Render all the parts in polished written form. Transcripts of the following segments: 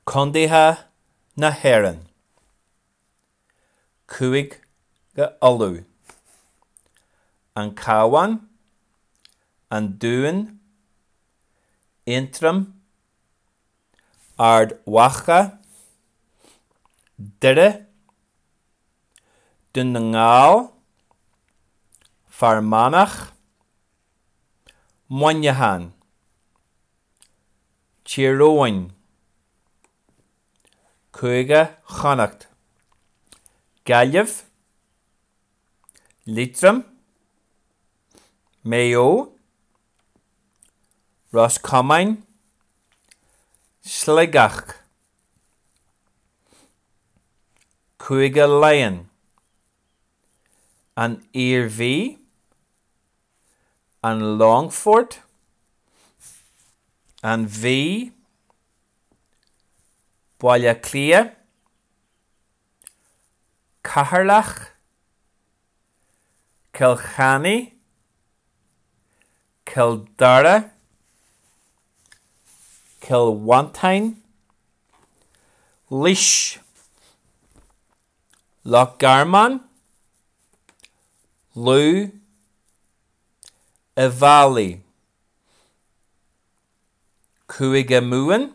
Condaithe na hÉireann. Cúig go olú. An Cabhain, an Dúin, Intrim, Ard Wacha, Dire, Dún na Ngáll, Farmanach, Moynihan, Tíreoin, Cúige Chonacht, Gaillimh, Leitrim, Mayo, Roscommon, Sligoch, Cúige Lion, an Irvie, an Longford, an Vie, Báile Clia, Cathaoirleach, Kilkenny, Kildare, Kilwantine, Laois, Lochgarman, Lou, Ivali, Cúige Muin,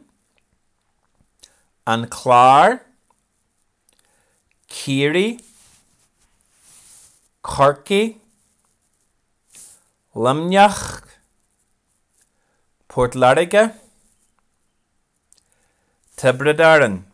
an Clár, Keary, Corky, Limneach, Portlarriga, Tibradaran.